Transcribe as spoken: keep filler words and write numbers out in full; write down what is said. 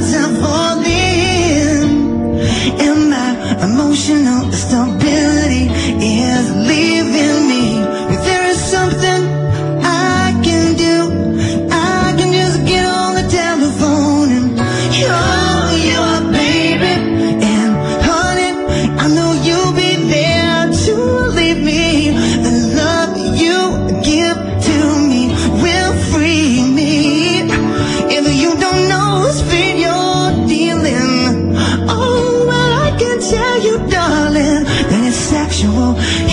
hearts are falling, and my emotional stability is leaving me. There is something I can do. I can just get on the telephone and call your baby, and honey, I know you'll be there to leave me. The love you give to me will free me. If you don't know whose fate you're dealing, oh well, I can tell you, darling, that it's sexual